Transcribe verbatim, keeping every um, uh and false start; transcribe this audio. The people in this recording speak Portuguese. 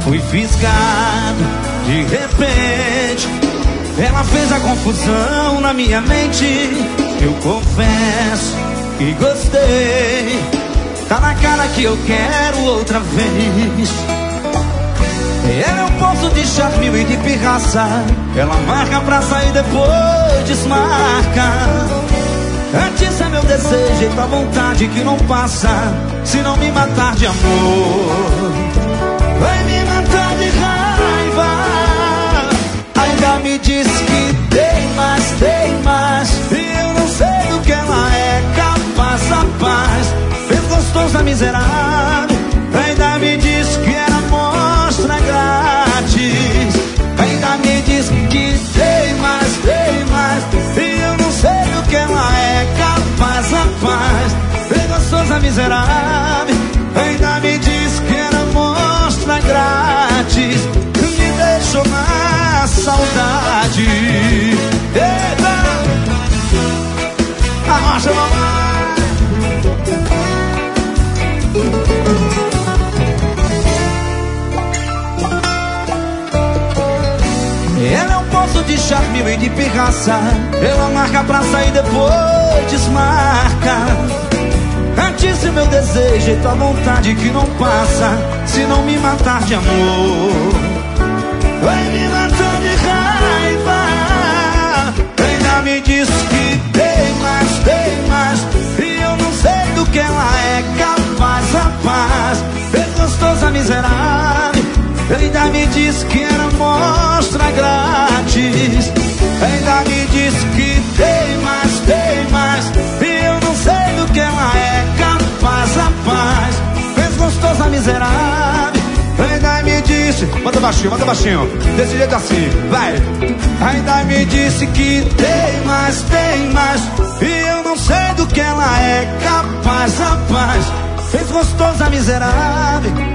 fui fisgado de repente. Ela fez a confusão na minha mente. Eu confesso que gostei. Tá na cara que eu quero outra vez. Ela é um poço de charme e de pirraça. Ela marca pra sair, depois desmarca. Antes é meu desejo e tua vontade que não passa. Se não me matar de amor, vai me matar de raiva. Ainda me diz que tem mais, tem mais. E eu não sei do que ela é capaz, rapaz. Fez gostosa miserável. Ainda me diz que era mostra grátis. Ainda me diz que tem mais, tem mais. E eu não sei do que ela é capaz, rapaz. Fez gostosa miserável. Ainda me diz que era mostra grátis. Me deixou na saudade. Eita! Arrocha, mamãe. Ela é um poço de charme e de pirraça. Ela marca pra sair, depois desmarca. Antes o meu desejo e tua vontade que não passa. Se não me matar de amor, vai me matar de raiva. Ainda me diz que tem mais, tem mais. E eu não sei do que ela é capaz, rapaz. Fez gostosa miserável. Ainda me diz que era mostra grátis. Ainda me diz que tem mais, tem mais. E eu não sei do que ela é capaz, rapaz. Fez gostosa miserável. Ainda me disse, manda baixinho, manda baixinho, desse jeito assim, vai. Ainda me disse que tem mais, tem mais. E eu não sei do que ela é capaz, rapaz. Fez gostosa miserável.